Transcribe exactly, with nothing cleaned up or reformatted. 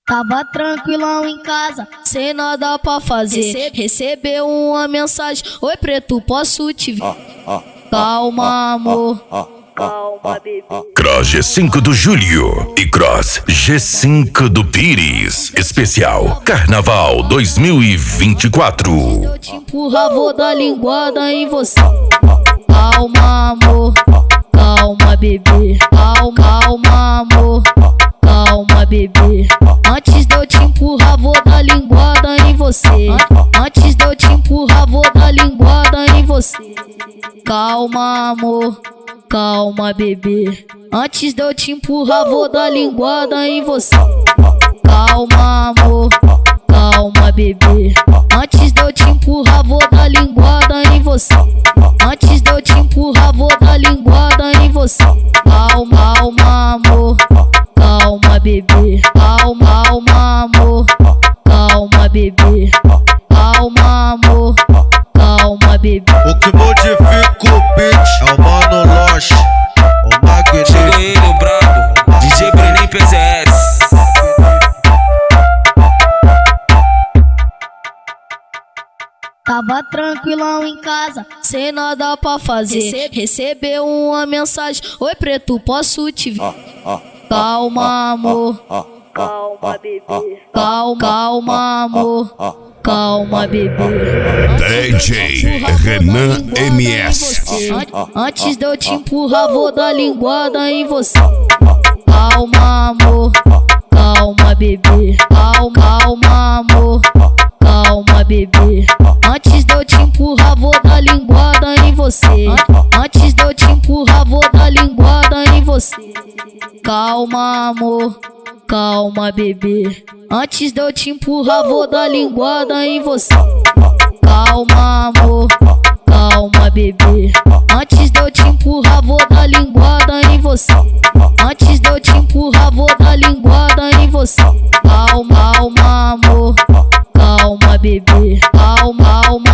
Tava tranquilão em casa, sem nada pra fazer. Recebeu uma mensagem: oi preto, posso te ver? Calma, amor. Calma, bebê. Cross G cinco do Júlio e Cross G cinco do Pires. Especial Carnaval dois mil e vinte e quatro. Eu te empurrar, vou dar linguada em você. Calma, amor. Calma, bebê. Calma, calma, amor. Calma, bebê. Antes de eu te empurrar, vou dar linguada em você. Antes de eu te empurrar, vou dar linguada em você. Calma, amor. Calma, bebê. Antes de eu te empurrar, vou dar linguada em você. Calma, amor. Calma, bebê. Antes de eu te empurrar, vou dar linguada em você. Antes de eu te empurrar, vou dar linguada em você. Calma, calma, amor. Calma, bebê. Calma, calma, amor. Calma, bebê. Calma, amor. Calma, bebê. O que modifica o beat é o Mano Loche, o Magneto. Chegou ele, o brabo, D J Brenem P Z S. Tava tranquilão em casa, sem nada pra fazer. Recebeu uma mensagem: oi preto, posso te ver? Calma, amor. Calma, bebê. Calma, calma, amor. Calma, bebê. D J Renan M S. Antes de eu te empurrar, vou dar linguada em você. Calma, amor. Calma, bebê. Calma, calma, amor. Calma, bebê. Antes de eu te empurrar, vou dar linguada em você. Antes de eu te empurrar, vou dar linguada em você. Calma, amor. Calma, bebê. Antes de eu te empurrar, vou dar linguada em você. Calma, amor. Calma, bebê. Antes de eu te empurrar, vou dar linguada em você. Antes de eu te empurrar, vou dar linguada em você. Calma, calma, amor. Calma, bebê. Calma, calma.